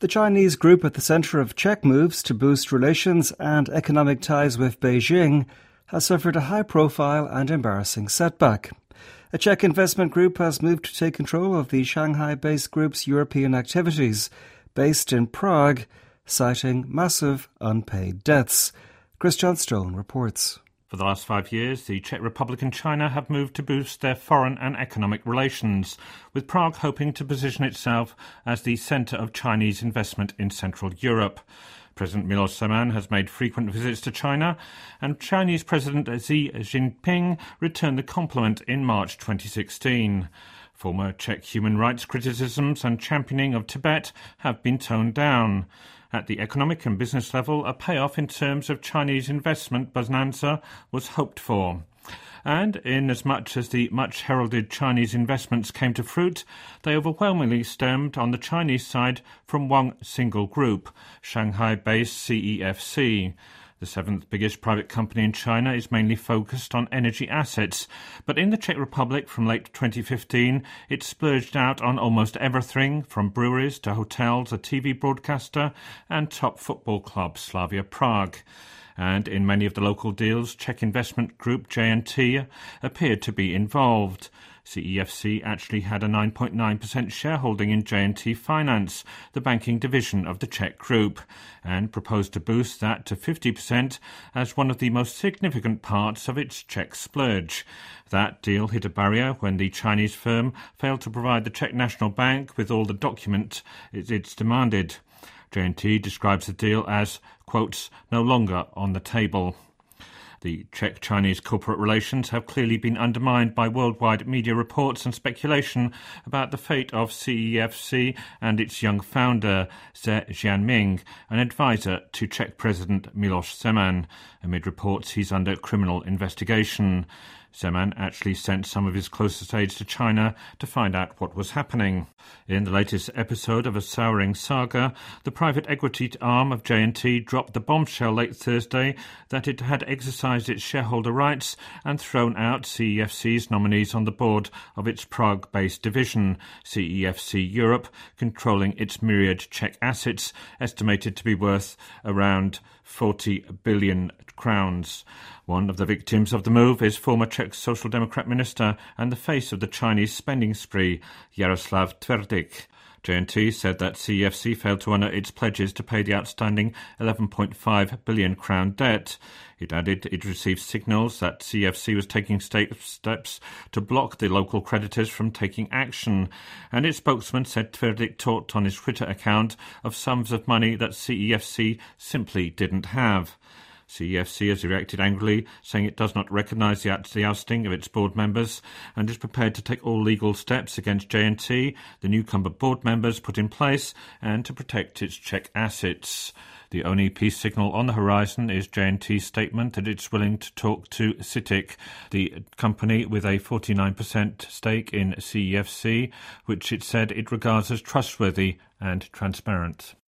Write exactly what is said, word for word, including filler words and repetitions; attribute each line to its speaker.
Speaker 1: The Chinese group at the centre of Czech moves to boost relations and economic ties with Beijing has suffered a high-profile and embarrassing setback. A Czech investment group has moved to take control of the Shanghai-based group's European activities, based in Prague, citing massive unpaid debts. Chris Johnstone reports.
Speaker 2: For the last five years, the Czech Republic and China have moved to boost their foreign and economic relations, with Prague hoping to position itself as the centre of Chinese investment in Central Europe. President Miloš Zeman has made frequent visits to China, and Chinese President Xi Jinping returned the compliment in March twenty sixteen. Former Czech human rights criticisms and championing of Tibet have been toned down. At the economic and business level, a payoff in terms of Chinese investment bonanza was hoped for. And inasmuch as the much-heralded Chinese investments came to fruit, they overwhelmingly stemmed on the Chinese side from one single group, Shanghai-based C E F C. The seventh biggest private company in China is mainly focused on energy assets, but in the Czech Republic from late twenty fifteen, it splurged out on almost everything from breweries to hotels, a T V broadcaster, and top football club Slavia Prague. And in many of the local deals, Czech investment group J and T appeared to be involved. C E F C actually had a nine point nine percent shareholding in J and T Finance, the banking division of the Czech group, and proposed to boost that to fifty percent as one of the most significant parts of its Czech splurge. That deal hit a barrier when the Chinese firm failed to provide the Czech National Bank with all the documents it's demanded. J and T describes the deal as, quotes, no longer on the table. The Czech-Chinese corporate relations have clearly been undermined by worldwide media reports and speculation about the fate of C E F C and its young founder, Ze Jianming, an advisor to Czech President Miloš Zeman. Amid reports he's under criminal investigation. Zeman actually sent some of his closest aides to China to find out what was happening. In the latest episode of a souring saga, the private equity arm of J and T dropped the bombshell late Thursday that it had exercised its shareholder rights and thrown out C E F C's nominees on the board of its Prague-based division, C E F C Europe, controlling its myriad Czech assets, estimated to be worth around forty billion crowns. One of the victims of the move is former Czech Social Democrat minister and the face of the Chinese spending spree, Jaroslav Tvrdík. J and T said that C E F C failed to honour its pledges to pay the outstanding eleven point five billion crown debt. It added it received signals that C E F C was taking steps to block the local creditors from taking action, and its spokesman said Tvrdík talked on his Twitter account of sums of money that C E F C simply didn't have. C E F C has reacted angrily, saying it does not recognise the ousting of its board members and is prepared to take all legal steps against J and T, the newcomer board members put in place, and to protect its Czech assets. The only peace signal on the horizon is J and T's statement that it's willing to talk to CITIC, the company with a forty-nine percent stake in C E F C, which it said it regards as trustworthy and transparent.